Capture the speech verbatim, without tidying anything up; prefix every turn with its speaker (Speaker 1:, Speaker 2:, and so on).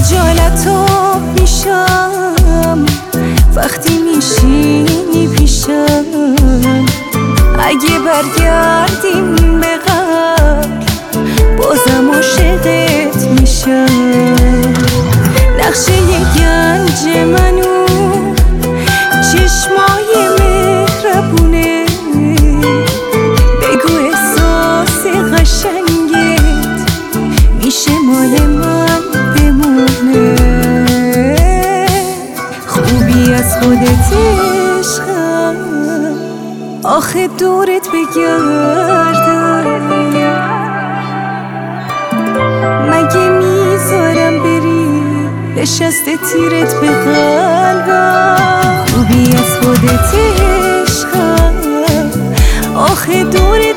Speaker 1: خجالتو میشم وقتی میشینی پیشم. اگه برگردیم به قبل بازم عاشقت میشم. نقشه گنج منو چشمای مهربونه، بگو احساس قشنگت میشه مال من بمونه. خوبی از خودت عشقم، آخه دورت بگردم مگه میذارم بری نشسته تیرت به قلبم. خوبی از خودت عشقم، آخه دورت